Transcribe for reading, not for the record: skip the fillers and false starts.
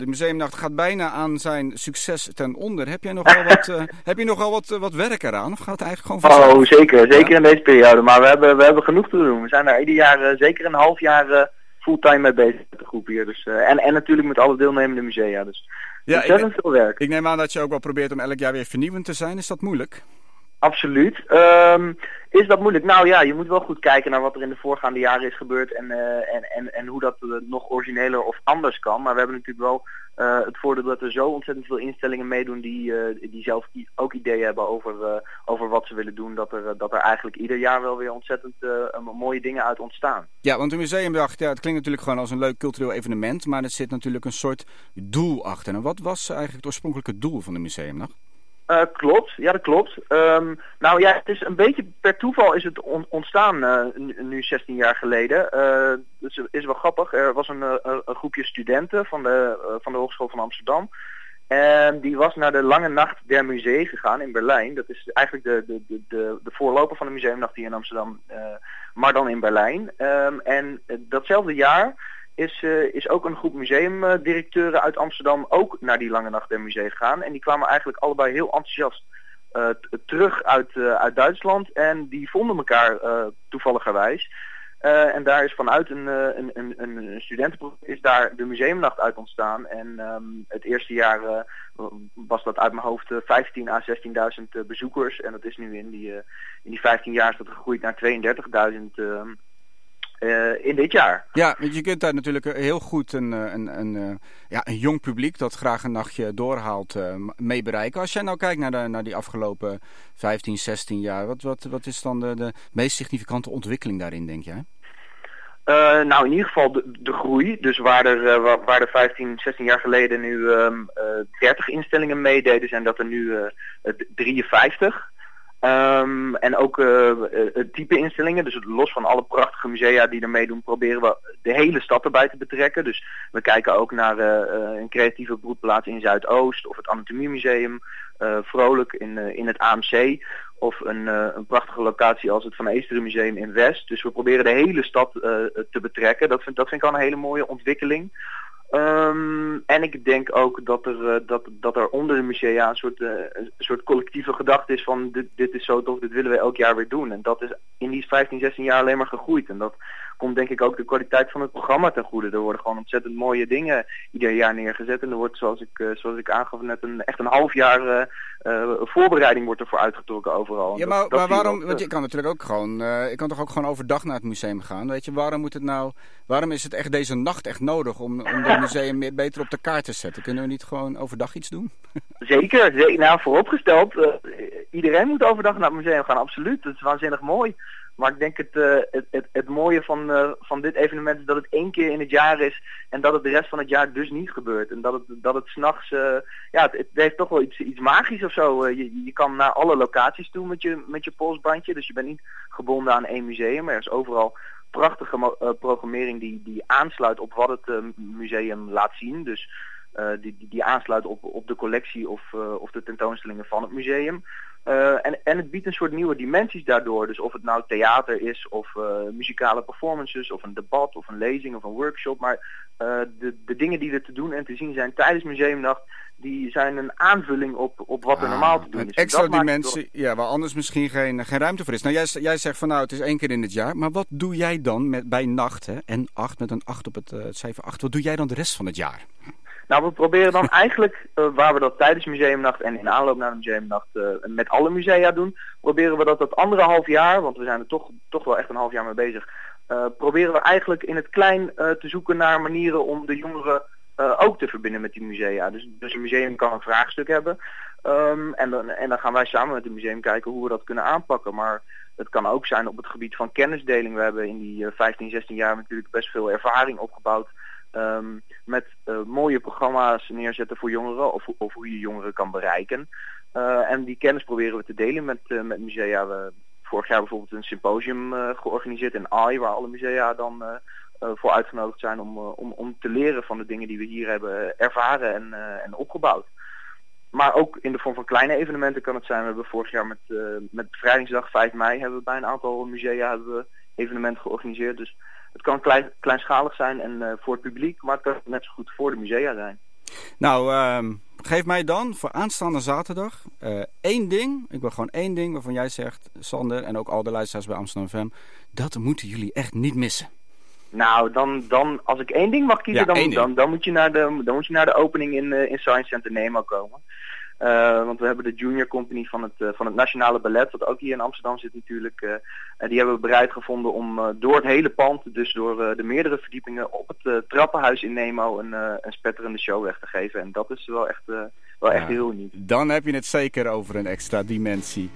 De museumnacht gaat bijna aan zijn succes ten onder. Heb jij nog wel wat, heb je nogal wat werk eraan? Of gaat het eigenlijk gewoon vanzelf? Oh, zeker in deze periode. Maar we hebben genoeg te doen. We zijn daar ieder jaar zeker een half jaar fulltime mee bezig met de groep hier. Dus, en natuurlijk met alle deelnemende musea. Dus ontzettend veel werk. Ik neem aan dat je ook wel probeert om elk jaar weer vernieuwend te zijn. Is dat moeilijk? Absoluut. Is dat moeilijk? Nou ja, je moet wel goed kijken naar wat er in de voorgaande jaren is gebeurd en hoe dat nog origineler of anders kan. Maar we hebben natuurlijk wel het voordeel dat er zo ontzettend veel instellingen meedoen die zelf ook ideeën hebben over wat ze willen doen. Dat er eigenlijk ieder jaar wel weer ontzettend mooie dingen uit ontstaan. Ja, want de museumdag, het klinkt natuurlijk gewoon als een leuk cultureel evenement, maar er zit natuurlijk een soort doel achter. En wat was eigenlijk het oorspronkelijke doel van de museumdag? Klopt, ja dat klopt. Nou ja, het is een beetje per toeval is het ontstaan nu 16 jaar geleden. Dus het is wel grappig. Er was een groepje studenten van de Hogeschool van Amsterdam. En die was naar de Lange Nacht der Museen gegaan in Berlijn. Dat is eigenlijk de voorloper van de museumnacht hier in Amsterdam, maar dan in Berlijn. En datzelfde jaar is ook een groep museumdirecteuren uit Amsterdam ook naar die Lange Nacht der Museen gegaan. En die kwamen eigenlijk allebei heel enthousiast terug uit Duitsland. En die vonden elkaar toevalligerwijs. En daar is vanuit een studentenproject is daar de museumnacht uit ontstaan. En het eerste jaar was dat uit mijn hoofd 15.000 à 16.000 bezoekers. En dat is nu in die 15 jaar is dat gegroeid naar 32.000 in dit jaar. Ja, want je kunt daar natuurlijk heel goed een jong publiek dat graag een nachtje doorhaalt mee bereiken. Als jij nou kijkt naar die afgelopen 15, 16 jaar, wat is dan de meest significante ontwikkeling daarin, denk jij? Nou, in ieder geval de groei. Dus waar er 15, 16 jaar geleden nu 30 instellingen meededen, zijn dat er nu 53. En ook het type instellingen, dus los van alle prachtige musea die er meedoen, proberen we de hele stad erbij te betrekken. Dus we kijken ook naar een creatieve broedplaats in Zuidoost, of het Anatomiemuseum, Vrolijk in het AMC, of een prachtige locatie als het Van Eesteren Museum in West. Dus we proberen de hele stad te betrekken. Dat vind ik al een hele mooie ontwikkeling. En ik denk ook dat er onder de musea een soort collectieve gedachte is van dit is zo tof, dit willen we elk jaar weer doen. En dat is in die 15, 16 jaar alleen maar gegroeid. En dat komt denk ik ook de kwaliteit van het programma ten goede. Er worden gewoon ontzettend mooie dingen ieder jaar neergezet. En er wordt, zoals ik aangaf net, echt een half jaar voorbereiding wordt ervoor uitgetrokken overal. Ja, maar waarom? Want je kan natuurlijk ook gewoon, je kan toch ook gewoon overdag naar het museum gaan. Weet je, waarom is het echt deze nacht echt nodig om het museum beter op de kaart te zetten? Kunnen we niet gewoon overdag iets doen? Zeker. Nou, vooropgesteld, iedereen moet overdag naar het museum gaan, absoluut. Dat is waanzinnig mooi. Maar ik denk het mooie van dit evenement is dat het 1 keer in het jaar is en dat het de rest van het jaar dus niet gebeurt. En dat het 's nachts, het heeft toch wel iets magisch of zo. Je kan naar alle locaties toe met je polsbandje, dus je bent niet gebonden aan één museum. Maar er is overal prachtige programmering die aansluit op wat het museum laat zien. Dus die aansluit op de collectie of de tentoonstellingen van het museum. En het biedt een soort nieuwe dimensies daardoor. Dus of het nou theater is of muzikale performances of een debat of een lezing of een workshop. Maar de dingen die er te doen en te zien zijn tijdens museumnacht, die zijn een aanvulling op wat er normaal te doen is. Een extra dimensie, waar anders misschien geen ruimte voor is. Nou, jij zegt van het is 1 keer in het jaar. Maar wat doe jij dan bij nacht, hè? En 8 met een 8 op het cijfer 8. Wat doe jij dan de rest van het jaar? Nou, we proberen dan eigenlijk, waar we dat tijdens museumnacht en in aanloop naar de museumnacht met alle musea doen, proberen we dat anderhalf jaar, want we zijn er toch wel echt een half jaar mee bezig, proberen we eigenlijk in het klein te zoeken naar manieren om de jongeren ook te verbinden met die musea. Dus een museum kan een vraagstuk hebben en dan gaan wij samen met het museum kijken hoe we dat kunnen aanpakken. Maar het kan ook zijn op het gebied van kennisdeling. We hebben in die 15, 16 jaar natuurlijk best veel ervaring opgebouwd. Met mooie programma's neerzetten voor jongeren of hoe je jongeren kan bereiken. En die kennis proberen we te delen met musea. We vorig jaar bijvoorbeeld een symposium georganiseerd in AI, waar alle musea dan voor uitgenodigd zijn om te leren van de dingen die we hier hebben ervaren en opgebouwd. Maar ook in de vorm van kleine evenementen kan het zijn. We hebben vorig jaar met Bevrijdingsdag 5 mei hebben we bij een aantal musea evenementen georganiseerd. Dus het kan kleinschalig zijn en voor het publiek, maar het kan net zo goed voor de musea zijn. Nou, geef mij dan voor aanstaande zaterdag 1 ding. Ik wil gewoon 1 ding waarvan jij zegt, Sander, en ook al de luisteraars bij Amsterdam FM, dat moeten jullie echt niet missen. Nou, dan als ik 1 ding mag kiezen, dan moet je naar de opening in Science Center Nemo komen. Want we hebben de Junior Company van het Nationale Ballet, wat ook hier in Amsterdam zit natuurlijk. Die hebben we bereid gevonden om door het hele pand, dus door de meerdere verdiepingen op het trappenhuis in Nemo een spetterende show weg te geven. En dat is wel echt heel uniek. Dan heb je het zeker over een extra dimensie.